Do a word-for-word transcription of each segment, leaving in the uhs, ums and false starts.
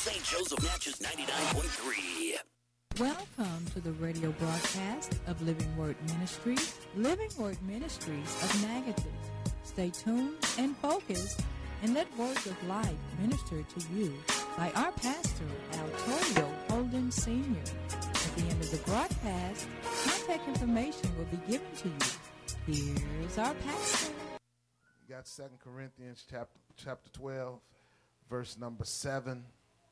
Saint Joseph Natchez ninety-nine point three. Welcome to the radio broadcast of Living Word Ministries, Living Word Ministries of Natchez. Stay tuned and focused and let words of life minister to you by our pastor, Altorio Holden Senior At the end of the broadcast, contact information will be given to you. Here's our pastor. You got Second Corinthians chapter, chapter twelve, verse number seven.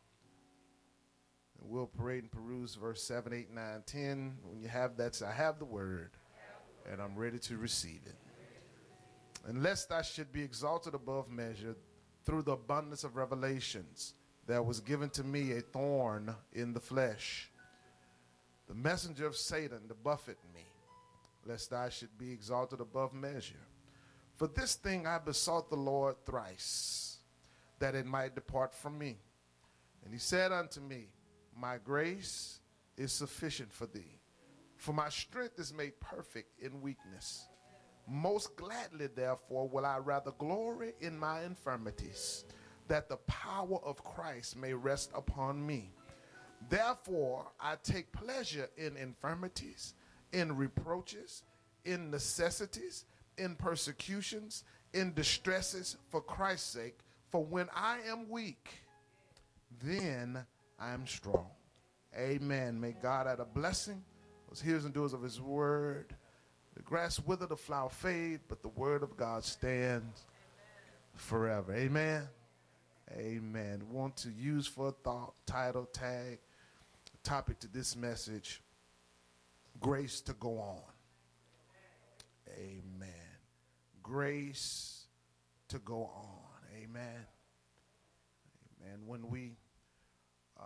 And we'll parade and peruse verse seven, eight, nine, ten. When you have that, say, I have the word, and I'm ready to receive it. And lest I should be exalted above measure through the abundance of revelations, there was given to me a thorn in the flesh, the messenger of Satan to buffet me, lest I should be exalted above measure. For this thing I besought the Lord thrice, that it might depart from me. And he said unto me, my grace is sufficient for thee, for my strength is made perfect in weakness. Most gladly, therefore, will I rather glory in my infirmities, that the power of Christ may rest upon me. Therefore, I take pleasure in infirmities, in reproaches, in necessities, in persecutions, in distresses for Christ's sake. For when I am weak, then I am strong. Amen. May God add a blessing, those hearers and doers of his word. The grass wither, the flower fade, but the word of God stands forever. Amen. Amen. Want to use for a thought, title, tag, topic to this message, grace to go on. Amen. Grace to go on. Amen. Amen. When we uh,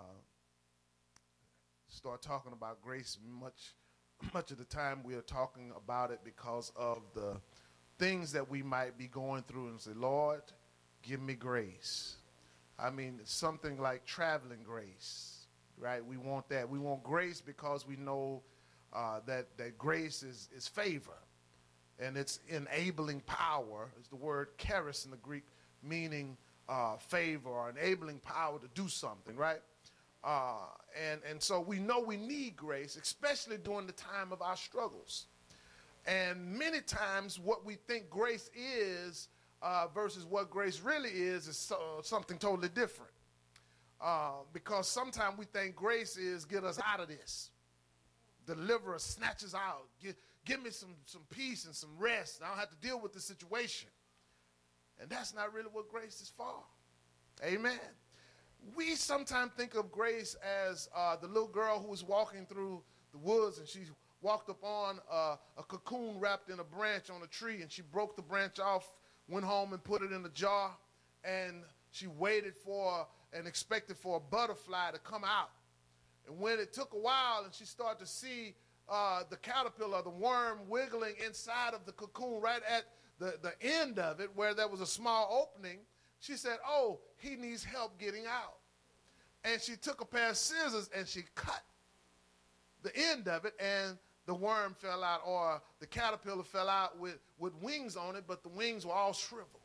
start talking about grace, much much of the time we are talking about it because of the things that we might be going through, and say, Lord, give me grace. I mean, something like traveling grace, right? We want that. We want grace because we know uh, that, that grace is, is favor, and it's enabling power, is the word charis in the Greek, meaning uh, favor or enabling power to do something, right? Uh, and, and so we know we need grace, especially during the time of our struggles. And many times what we think grace is uh, versus what grace really is is so, something totally different. Uh, because sometimes we think grace is get us out of this. Deliver us, snatch us out. Give, give me some, some peace and some rest. I don't have to deal with the situation. And that's not really what grace is for. Amen. We sometimes think of grace as uh, the little girl who was walking through the woods, and she walked upon uh, a cocoon wrapped in a branch on a tree, and she broke the branch off, went home and put it in a jar, and she waited for and expected for a butterfly to come out. And when it took a while and she started to see uh, the caterpillar, the worm, wiggling inside of the cocoon right at the, the end of it where there was a small opening, she said, oh, he needs help getting out. And she took a pair of scissors and she cut the end of it, and the worm fell out, or the caterpillar fell out with, with wings on it, but the wings were all shriveled.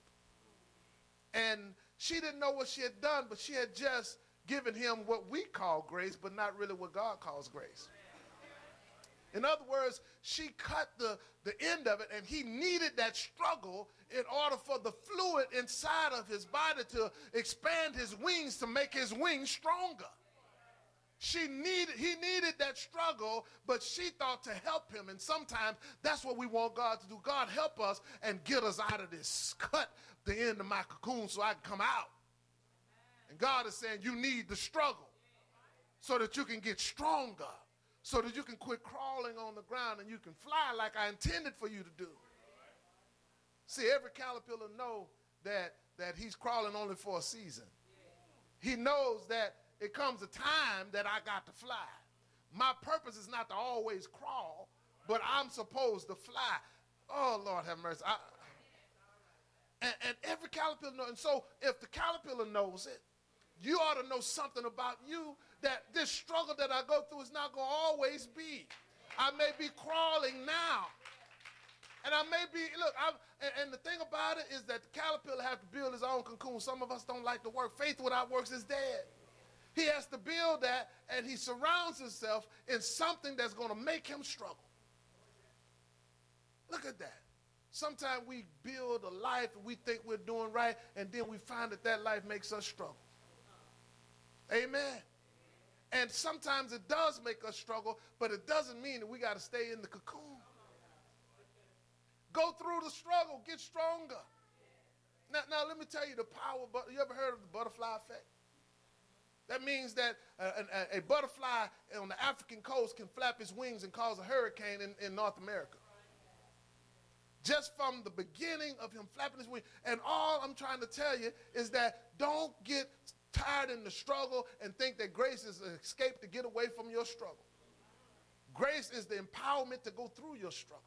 And she didn't know what she had done, but she had just given him what we call grace, but not really what God calls grace. In other words, she cut the, the end of it, and he needed that struggle in order for the fluid inside of his body to expand his wings, to make his wings stronger. She needed, he needed that struggle, but she thought to help him. And sometimes that's what we want God to do. God, help us and get us out of this. Cut the end of my cocoon so I can come out. And God is saying you need the struggle so that you can get stronger, so that you can quit crawling on the ground and you can fly like I intended for you to do. See, every caterpillar knows that, that he's crawling only for a season. He knows that it comes a time that I got to fly. My purpose is not to always crawl, but I'm supposed to fly. Oh, Lord have mercy. I, and, and every caterpillar knows. And so if the caterpillar knows it, you ought to know something about you, that this struggle that I go through is not going to always be. I may be crawling now. And I may be, look, I'm, and, and the thing about it is that the caterpillar has to build his own cocoon. Some of us don't like to work. Faith without works is dead. He has to build that, and he surrounds himself in something that's going to make him struggle. Look at that. Sometimes we build a life and we think we're doing right, and then we find that that life makes us struggle. Amen. And sometimes it does make us struggle, but it doesn't mean that we got to stay in the cocoon. Go through the struggle, get stronger. Now, now let me tell you the power. You ever heard of the butterfly effect? That means that a, a, a butterfly on the African coast can flap its wings and cause a hurricane in, in North America. Just from the beginning of him flapping his wings. And all I'm trying to tell you is that don't get tired in the struggle and think that grace is an escape to get away from your struggle. Grace is the empowerment to go through your struggle.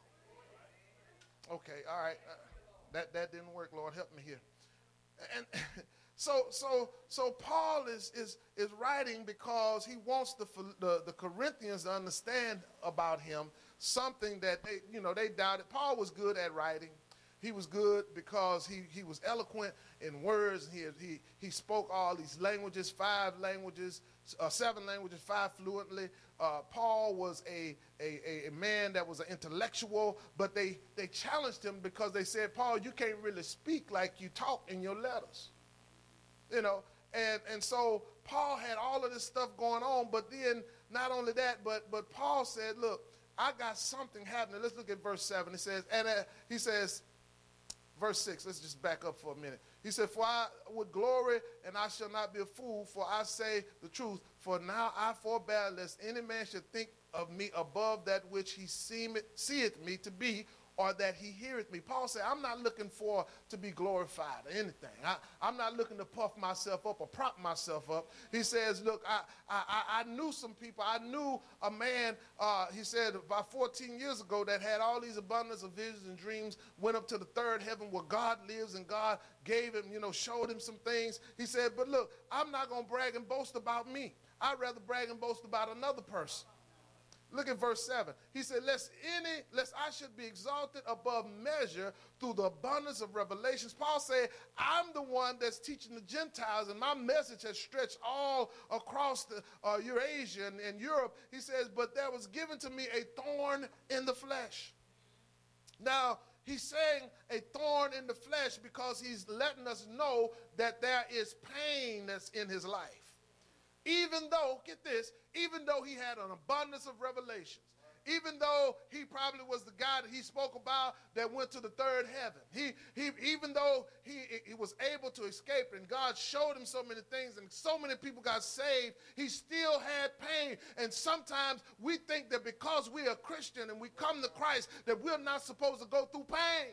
Okay, all right. Uh, that, that didn't work. Lord, help me here. And so so so Paul is is is writing because he wants the, the the Corinthians to understand about him something that they you know they doubted. Paul was good at writing. He was good because he he was eloquent in words. He he he spoke all these languages, five languages, uh, seven languages, five fluently. Uh, Paul was a, a a man that was an intellectual, but they they challenged him because they said, Paul, you can't really speak like you talk in your letters. You know, and, and so Paul had all of this stuff going on, but then not only that, but but Paul said, look, I got something happening. Let's look at verse seven. It says, and uh, he says, verse six, let's just back up for a minute. He said, for I would glory, and I shall not be a fool, for I say the truth. For now I forbear, lest any man should think of me above that which he seemeth, seeth me to be, or that he heareth me. Paul said, I'm not looking for to be glorified or anything. I, I'm not looking to puff myself up or prop myself up. He says, look, I, I, I knew some people. I knew a man, uh, he said, about fourteen years ago that had all these abundance of visions and dreams, went up to the third heaven where God lives, and God gave him, you know, showed him some things. He said, but look, I'm not going to brag and boast about me. I'd rather brag and boast about another person. Look at verse seven. He said, lest any, lest I should be exalted above measure through the abundance of revelations. Paul said, I'm the one that's teaching the Gentiles, and my message has stretched all across the, uh, Eurasia and, and Europe. He says, but there was given to me a thorn in the flesh. Now, he's saying a thorn in the flesh because he's letting us know that there is pain that's in his life. Even though, get this, even though he had an abundance of revelations, even though he probably was the guy that he spoke about that went to the third heaven, he, he, even though he, he was able to escape and God showed him so many things and so many people got saved, he still had pain. And sometimes we think that because we are Christian and we come to Christ that we're not supposed to go through pain.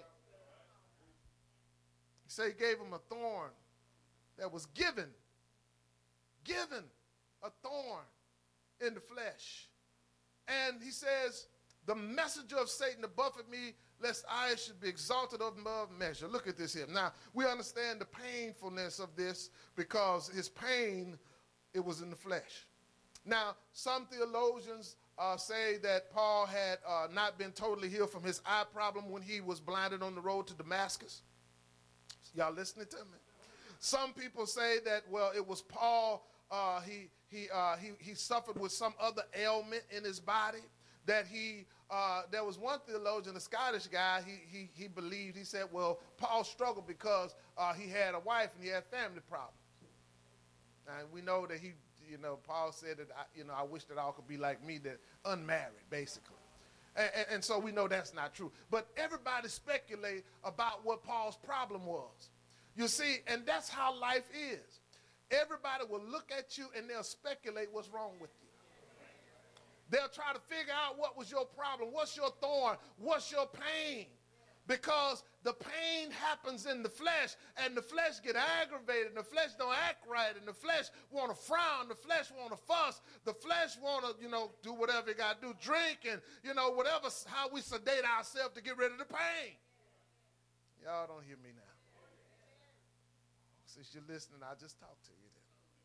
He said he gave him a thorn that was given, given. A thorn in the flesh. And he says, the messenger of Satan to buffet me, lest I should be exalted above measure. Look at this here. Now, we understand the painfulness of this because his pain, it was in the flesh. Now, some theologians uh, say that Paul had uh, not been totally healed from his eye problem when he was blinded on the road to Damascus. Y'all listening to me? Some people say that, well, it was Paul, uh, he, he, uh, he, he suffered with some other ailment in his body, that he, uh, there was one theologian, a Scottish guy, he, he, he believed, he said, well, Paul struggled because uh, he had a wife and he had family problems. And we know that he, you know, Paul said that, I, you know, I wish that all could be like me, that unmarried, basically. And, and, and so we know that's not true. But everybody speculate about what Paul's problem was. You see, and that's how life is. Everybody will look at you and they'll speculate what's wrong with you. They'll try to figure out what was your problem, what's your thorn, what's your pain. Because the pain happens in the flesh, and the flesh get aggravated, and the flesh don't act right, and the flesh want to frown, the flesh want to fuss, the flesh want to, you know, do whatever you got to do, drink, and, you know, whatever, how we sedate ourselves to get rid of the pain. Y'all don't hear me now. Since you're listening, I'll just talk to you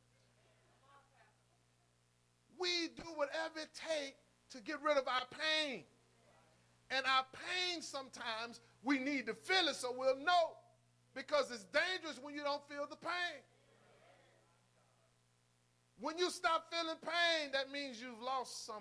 then. We do whatever it takes to get rid of our pain. And our pain, sometimes, we need to feel it so we'll know. Because it's dangerous when you don't feel the pain. When you stop feeling pain, that means you've lost something.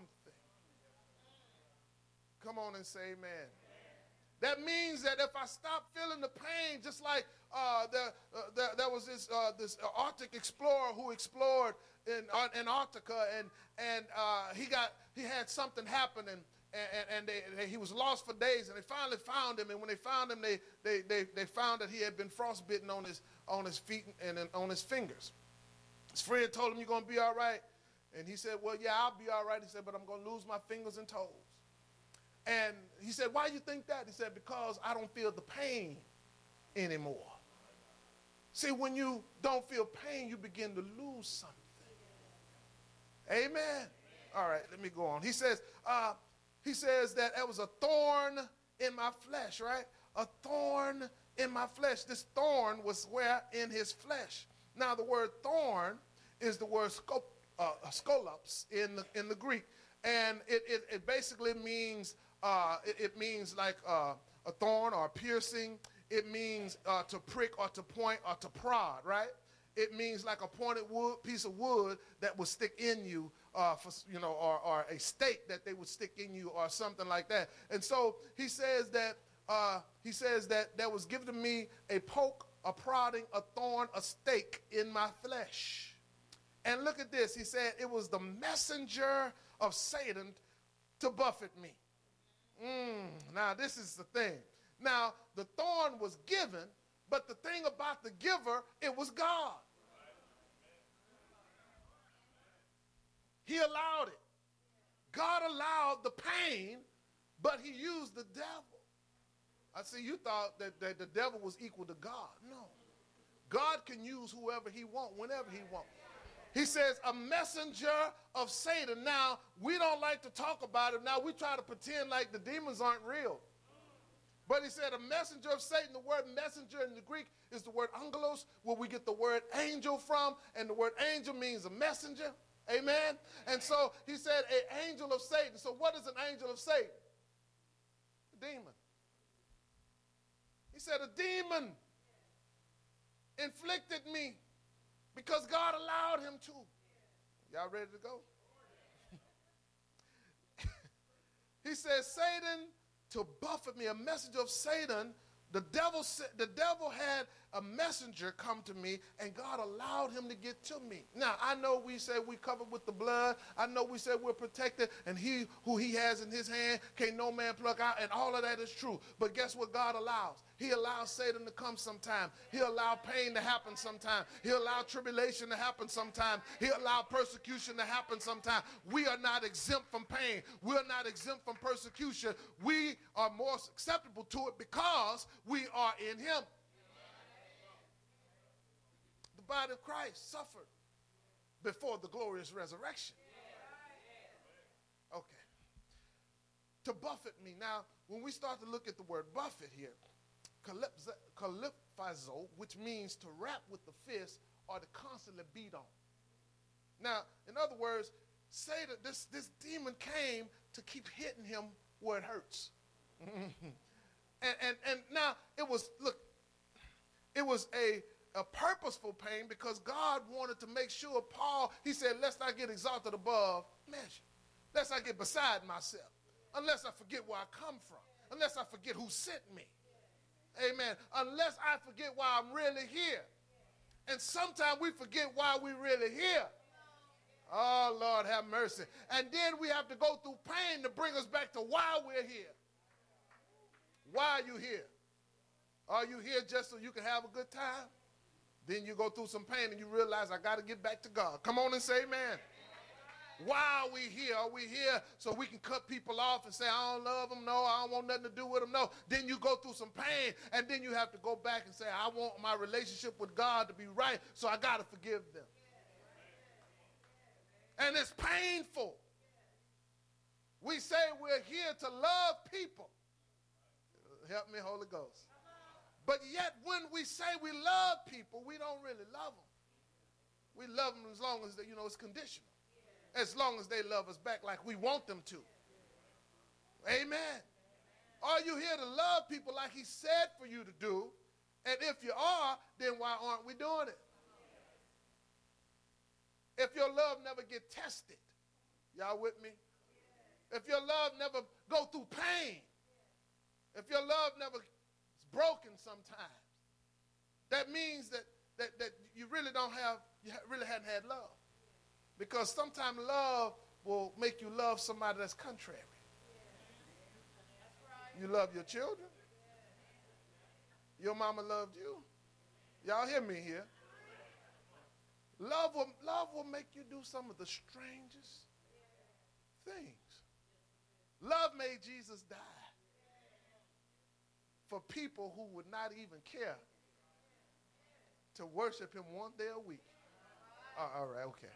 Come on and say amen. That means that if I stop feeling the pain, just like uh, the, uh, the, there was this, uh, this Arctic explorer who explored in uh, Antarctica, and, and uh, he, got, he had something happen, and, and, and they, they, he was lost for days, and they finally found him, and when they found him, they, they, they, they found that he had been frostbitten on his, on his feet and on his fingers. His friend told him, "You're going to be all right?" And he said, "Well, yeah, I'll be all right." He said, "But I'm going to lose my fingers and toes." And he said, "Why do you think that?" He said, "Because I don't feel the pain anymore." See, when you don't feel pain, you begin to lose something. Amen. All right, let me go on. He says, uh, he says that there was a thorn in my flesh, right? A thorn in my flesh. This thorn was where? In his flesh. Now, the word thorn is the word scop, uh, scolops in the, in the Greek. And it, it, it basically means, uh, it, it means like uh, a thorn or a piercing. It means uh, to prick or to point or to prod, right? It means like a pointed wood, piece of wood that would stick in you, uh, for, you know, or, or a stake that they would stick in you or something like that. And so he says that, uh, he says that there was given to me a poke, a prodding, a thorn, a stake in my flesh. And look at this. He said it was the messenger of Satan to buffet me. Mm, now, this is the thing. Now, the thorn was given, but the thing about the giver, it was God. He allowed it. God allowed the pain, but he used the devil. I see you thought that, that the devil was equal to God. No. God can use whoever he wants, whenever he wants. He says a messenger of Satan. Now, we don't like to talk about it. Now, we try to pretend like the demons aren't real. But he said a messenger of Satan. The word messenger in the Greek is the word angelos, where we get the word angel from. And the word angel means a messenger. Amen? And so he said an angel of Satan. So what is an angel of Satan? A demon. He said a demon inflicted me because God allowed him to. Y'all ready to go? He says Satan to buffet me, a messenger of Satan. The devil, the devil had a messenger come to me, and God allowed him to get to me. Now, I know we say we covered with the blood. I know we say we're protected, and he who he has in his hand can't no man pluck out, and all of that is true. But guess what God allows? He allows Satan to come sometime. He'll allow pain to happen sometime. He'll allow tribulation to happen sometime. He'll allow persecution to happen sometime. We are not exempt from pain. We're not exempt from persecution. We are more acceptable to it because we are in him. The body of Christ suffered before the glorious resurrection. Okay. To buffet me. Now, when we start to look at the word buffet here, kalyphizo, which means to rap with the fist or to constantly beat on. Now, in other words, Satan, this, this demon came to keep hitting him where it hurts. and, and, and now it was, look, it was a, a purposeful pain because God wanted to make sure Paul, he said, lest I get exalted above measure, lest I get beside myself, unless I forget where I come from, unless I forget who sent me. Amen. Unless I forget why I'm really here. And sometimes we forget why we're really here. Oh, Lord, have mercy. And then we have to go through pain to bring us back to why we're here. Why are you here? Are you here just so you can have a good time? Then you go through some pain and you realize I got to get back to God. Come on and say amen. Why are we here? Are we here so we can cut people off and say, I don't love them? No, I don't want nothing to do with them? No. Then you go through some pain, and then you have to go back and say, I want my relationship with God to be right, so I got to forgive them. And it's painful. We say we're here to love people. Help me, Holy Ghost. But yet when we say we love people, we don't really love them. We love them as long as, they, you know, it's conditional. As long as they love us back like we want them to. Amen. Are you here to love people like he said for you to do? And if you are, then why aren't we doing it? if your love never get tested, y'all with me? If your love never go through pain, if your love never is broken sometimes, that means that, that, that you really don't have, you really hadn't had love. Because sometimes love will make you love somebody that's contrary. You love your children. Your mama loved you. Y'all hear me here? Love will, love will make you do some of the strangest things. Love made Jesus die for people who would not even care to worship him one day a week. Uh, all right, okay.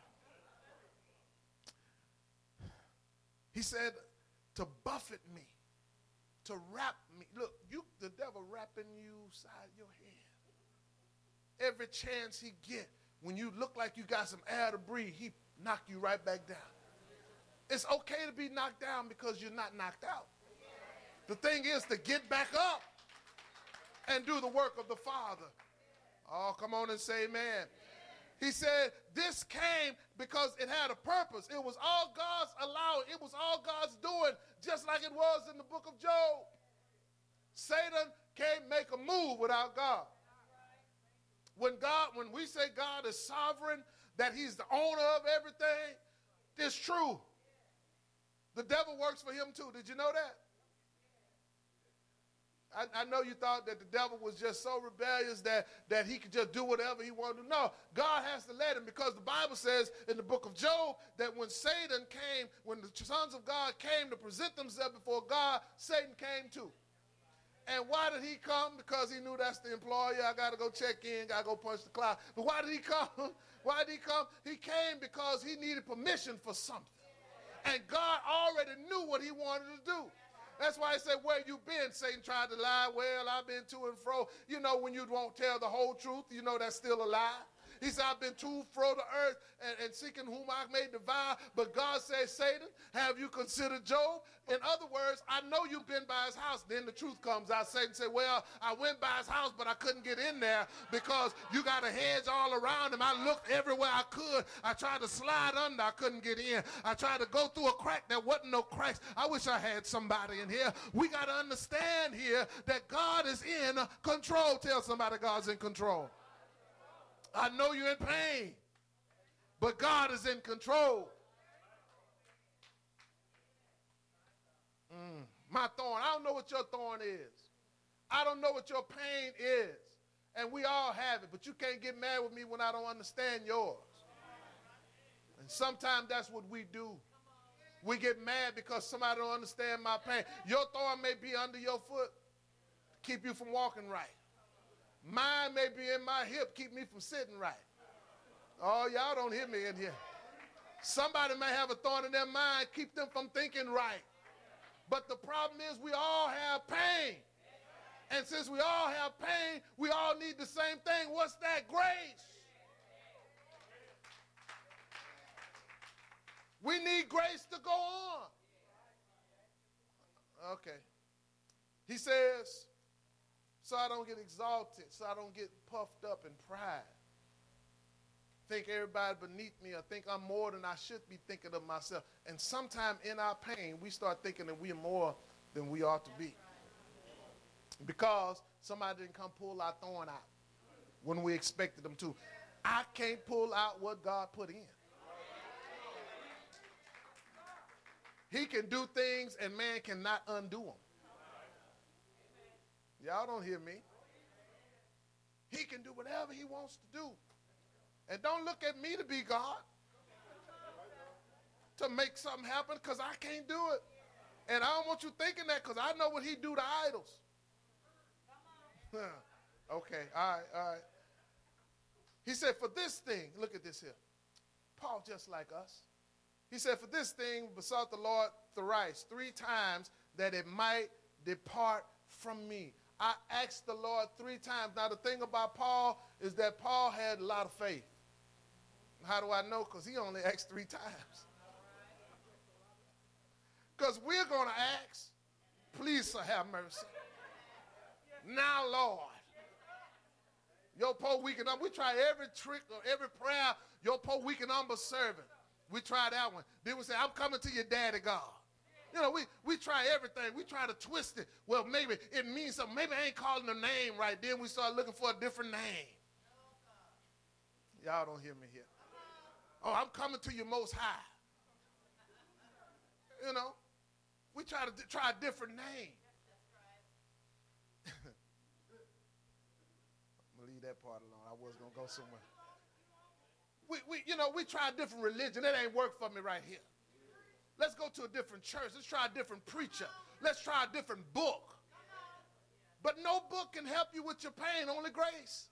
He said to buffet me, to wrap me. Look, you, the devil wrapping you side your head. Every chance he get, when you look like you got some air to breathe, he knock you right back down. It's okay to be knocked down because you're not knocked out. The thing is to get back up and do the work of the Father. Oh, come on and say amen. He said this came because it had a purpose. It was all God's allowing. It was all God's doing, just like it was in the book of Job. Satan can't make a move without God. When God, when we say God is sovereign, that he's the owner of everything, it's true. The devil works for him too. Did you know that? I, I know you thought that the devil was just so rebellious that, that he could just do whatever he wanted to. No, God has to let him, because the Bible says in the book of Job that when Satan came, when the sons of God came to present themselves before God, Satan came too. And why did he come? Because he knew that's the employer. I got to go check in, got to go punch the clock. But why did he come? Why did he come? He came because he needed permission for something. And God already knew what he wanted to do. That's why I said, where you been? Satan tried to lie. Well, I've been to and fro. You know, when you won't tell the whole truth, you know that's still a lie. He said, I've been to and fro the earth and, and seeking whom I may devour. But God said, Satan, have you considered Job? In other words, I know you've been by his house. Then the truth comes out. Satan said, well, I went by his house, but I couldn't get in there because you got a hedge all around him. I looked everywhere I could. I tried to slide under. I couldn't get in. I tried to go through a crack. There wasn't no cracks. I wish I had somebody in here. We got to understand here that God is in control. Tell somebody God's in control. I know you're in pain, but God is in control. Mm, my thorn. I don't know what your thorn is. I don't know what your pain is. And we all have it, but you can't get mad with me when I don't understand yours. And sometimes that's what we do. We get mad because somebody don't understand my pain. Your thorn may be under your foot to keep you from walking right. Mine may be in my hip, keep me from sitting right. Oh, y'all don't hear me in here. Somebody may have a thorn in their mind, keep them from thinking right. But the problem is we all have pain. And since we all have pain, we all need the same thing. What's that? Grace. We need grace to go on. Okay. He says, so I don't get exalted, so I don't get puffed up in pride. Think everybody beneath me or think I'm more than I should be thinking of myself. And sometime in our pain, we start thinking that we are more than we ought to be. Because somebody didn't come pull our thorn out when we expected them to. I can't pull out what God put in. He can do things and man cannot undo them. Y'all don't hear me. He can do whatever he wants to do. And don't look at me to be God, to make something happen, because I can't do it. And I don't want you thinking that, because I know what he do to idols. Okay, all right, all right. He said, for this thing, look at this here. Paul just like us. He said, for this thing besought the Lord thrice, three times, that it might depart from me. I asked the Lord three times. Now, the thing about Paul is that Paul had a lot of faith. How do I know? Because he only asked three times. Because we're going to ask, please, sir, have mercy. Now, Lord, your poor, weak, and humble. We try every trick or every prayer your poor, weak, and humble servant. We try that one. Then we say, I'm coming to your daddy, God. You know, we, we try everything. We try to twist it. Well, maybe it means something. Maybe I ain't calling the name right. Then we start looking for a different name. Y'all don't hear me here. Oh, I'm coming to you most high. You know, we try to try a different name. I'm going to leave that part alone. I was going to go somewhere. We, we, you know, we try a different religion. That ain't work for me right here. Let's go to a different church. Let's try a different preacher. Let's try a different book. But no book can help you with your pain, only grace.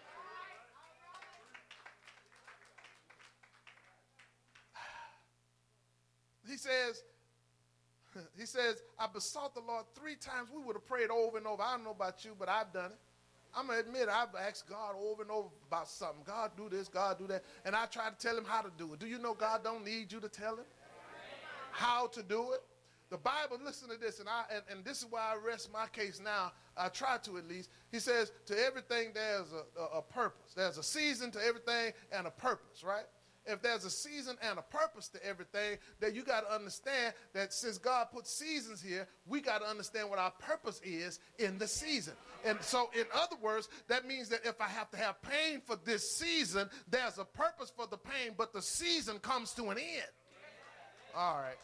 He says, he says, I besought the Lord three times. We would have prayed over and over. I don't know about you, but I've done it. I'm going to admit, I've asked God over and over about something. God, do this, God, do that. And I try to tell him how to do it. Do you know God don't need you to tell him how to do it? The Bible, listen to this, and, I, and, and this is why I rest my case now. I try to at least. He says, to everything there's a, a, a purpose. There's a season to everything and a purpose, right? If there's a season and a purpose to everything, then you got to understand that since God put seasons here, we got to understand what our purpose is in the season. And so, in other words, that means that if I have to have pain for this season, there's a purpose for the pain, but the season comes to an end. All right.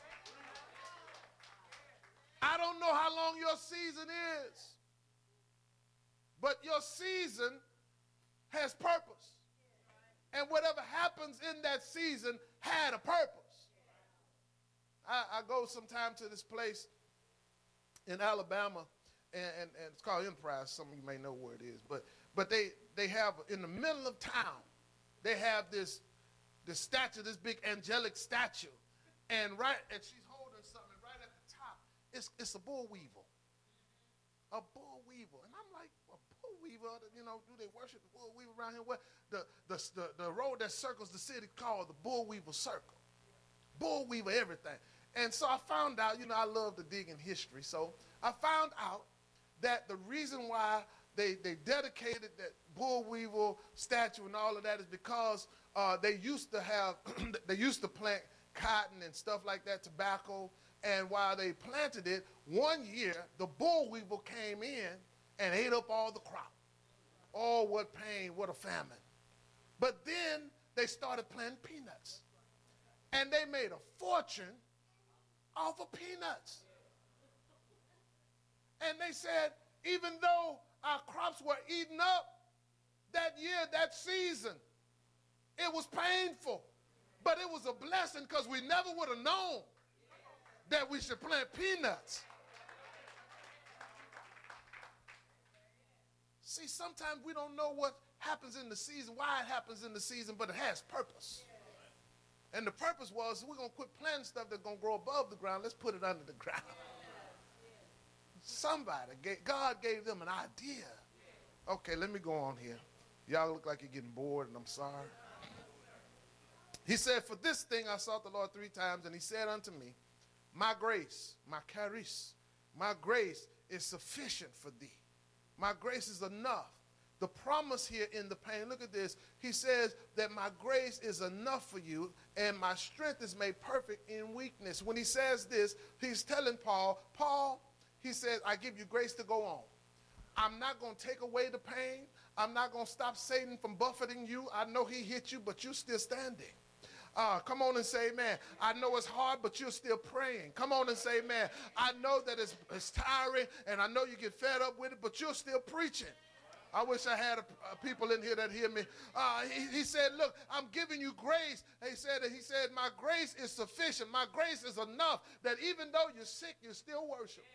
I don't know how long your season is, but your season has purpose. And whatever happens in that season had a purpose. I, I go sometime to this place in Alabama, and, and, and it's called Enterprise. Some of you may know where it is. But but they, they have, in the middle of town, they have this, this statue, this big angelic statue. And right, and she's holding something right at the top. It's, it's a bull weevil. A bull weevil. And I'm like, a bull weevil, you know, do they worship the bull weevil around here? What? The, the, the, the road that circles the city called the bull weevil circle. Bull weevil everything. And so I found out, you know, I love to dig in history. So I found out that the reason why they, they dedicated that bull weevil statue and all of that is because uh, they used to have, they used to plant cotton and stuff like that, tobacco. And while they planted it, one year, the bull weevil came in and ate up all the crop. Oh, what pain, what a famine. But then they started planting peanuts. And they made a fortune off of peanuts. And they said, even though our crops were eaten up that year, that season, it was painful. But it was a blessing because we never would have known that we should plant peanuts. See, sometimes we don't know what happens in the season, why it happens in the season, but it has purpose. And the purpose was, we're going to quit planting stuff that's going to grow above the ground. Let's put it under the ground. Somebody, gave, God gave them an idea. Okay, let me go on here. Y'all look like you're getting bored, and I'm sorry. He said, for this thing I sought the Lord three times, and he said unto me, my grace, my charis, my grace is sufficient for thee. My grace is enough. The promise here in the pain, look at this. He says that my grace is enough for you and my strength is made perfect in weakness. When he says this, he's telling Paul, Paul, he says, I give you grace to go on. I'm not going to take away the pain. I'm not going to stop Satan from buffeting you. I know he hit you, but you're still standing. Uh, come on and say amen. I know it's hard, but you're still praying. Come on and say amen. I know that it's, it's tiring, and I know you get fed up with it, but you're still preaching. I wish I had a, a people in here that hear me. Uh, he, he said, look, I'm giving you grace. He said, he said, my grace is sufficient. My grace is enough that even though you're sick, you still worship.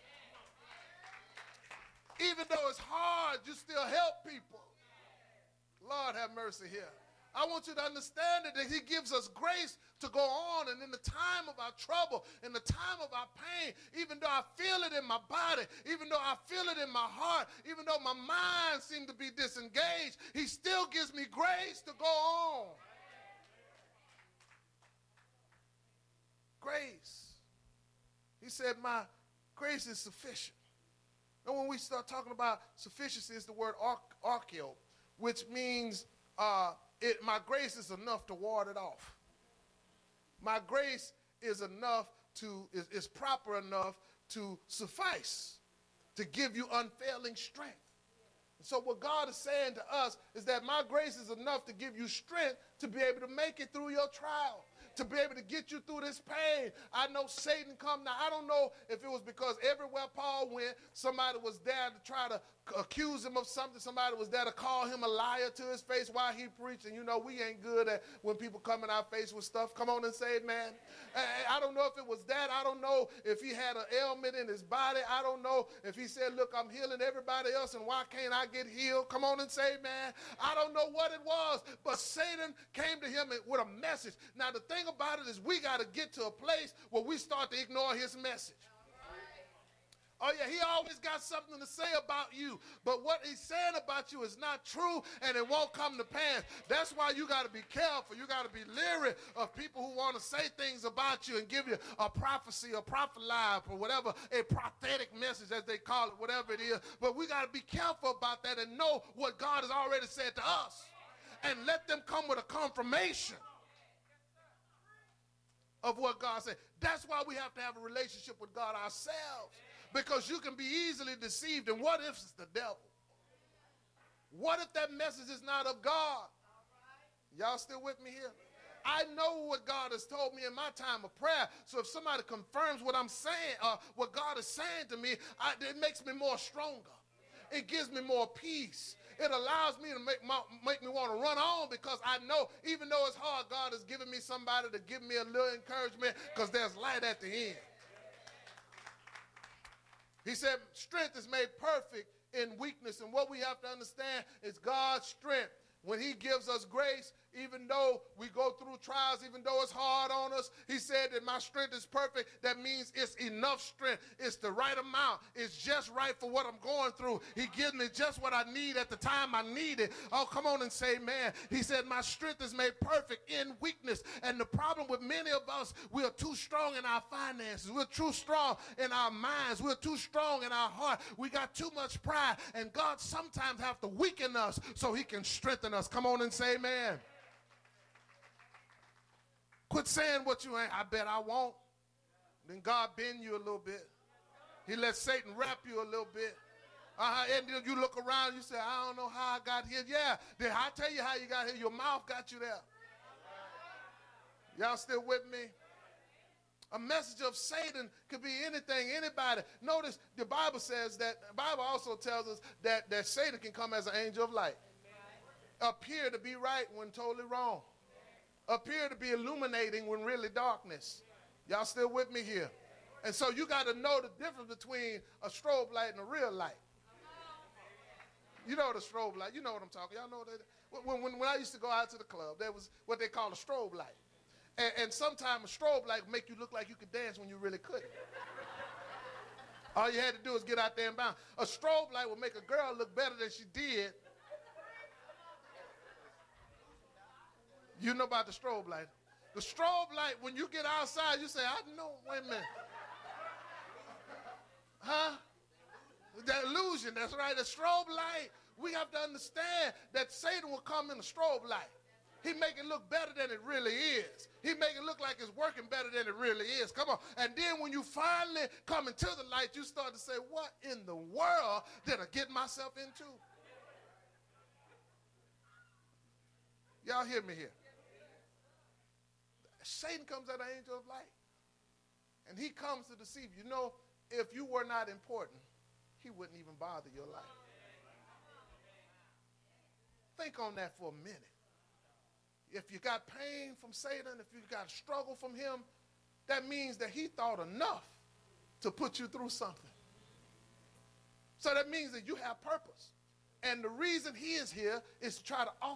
Even though it's hard, you still help people. Lord have mercy here. I want you to understand that he gives us grace to go on, and in the time of our trouble, in the time of our pain, even though I feel it in my body, even though I feel it in my heart, even though my mind seems to be disengaged, he still gives me grace to go on. Grace. He said, my grace is sufficient. And when we start talking about sufficiency, it's the word archeo, which means uh, it, my grace is enough to ward it off. My grace is enough to, is, is proper enough to suffice, to give you unfailing strength. So what God is saying to us is that my grace is enough to give you strength to be able to make it through your trial, to be able to get you through this pain. I know Satan come. Now, I don't know if it was because everywhere Paul went, somebody was there to try to accuse him of something. Somebody was there to call him a liar to his face while he preached. And you know, we ain't good at when people come in our face with stuff. Come on and say it, man. I don't know if it was that. I don't know if he had an ailment in his body. I don't know if he said, look, I'm healing everybody else, and why can't I get healed? Come on and say, man. I don't know what it was, but Satan came to him with a message. Now, the thing about it is we got to get to a place where we start to ignore his message. Oh, yeah, he always got something to say about you. But what he's saying about you is not true, and it won't come to pass. That's why you got to be careful. You got to be leery of people who want to say things about you and give you a prophecy, a prophet live, or whatever, a prophetic message, as they call it, whatever it is. But we got to be careful about that and know what God has already said to us. And let them come with a confirmation of what God said. That's why we have to have a relationship with God ourselves. Because you can be easily deceived. And what if it's the devil? What if that message is not of God? Y'all still with me here? I know what God has told me in my time of prayer. So if somebody confirms what I'm saying, uh, what God is saying to me, I, it makes me more stronger. It gives me more peace. It allows me to make, my, make me want to run on, because I know even though it's hard, God has given me somebody to give me a little encouragement, because there's light at the end. He said strength is made perfect in weakness. And what we have to understand is God's strength. When he gives us grace, even though we go through trials, even though it's hard on us, he said that my strength is perfect. That means it's enough strength. It's the right amount. It's just right for what I'm going through. He gives me just what I need at the time I need it. Oh, come on and say, man. He said my strength is made perfect in weakness. And the problem with many of us, we are too strong in our finances. We're too strong in our minds. We're too strong in our heart. We got too much pride. And God sometimes have to weaken us so he can strengthen us. Come on and say amen. Quit saying what you ain't. I bet I won't. Then God bend you a little bit. He let Satan wrap you a little bit. Uh-huh. And then you look around, you say, I don't know how I got here. Yeah, then I tell you how you got here. Your mouth got you there. Y'all still with me? A message of Satan could be anything, anybody. Notice the Bible says that, the Bible also tells us that, that Satan can come as an angel of light. Appear to be right when totally wrong. Appear to be illuminating when really darkness. Y'all still with me here? And so you got to know the difference between a strobe light and a real light. You know the strobe light. You know what I'm talking. Y'all know that. When, when, when I used to go out to the club, there was what they call a strobe light. And, and sometimes a strobe light would make you look like you could dance when you really couldn't. All you had to do is get out there and bounce. A strobe light would make a girl look better than she did. You know about the strobe light. The strobe light, when you get outside, you say, I know, wait a minute. Huh? That illusion, that's right, the strobe light. We have to understand that Satan will come in a strobe light. He make it look better than it really is. He make it look like it's working better than it really is. Come on. And then when you finally come into the light, you start to say, what in the world did I get myself into? Y'all hear me here? Satan comes as an angel of light. And he comes to deceive you. You know, if you were not important, he wouldn't even bother your life. Think on that for a minute. If you got pain from Satan, if you got struggle from him, that means that he thought enough to put you through something. So that means that you have purpose. And the reason he is here is to try to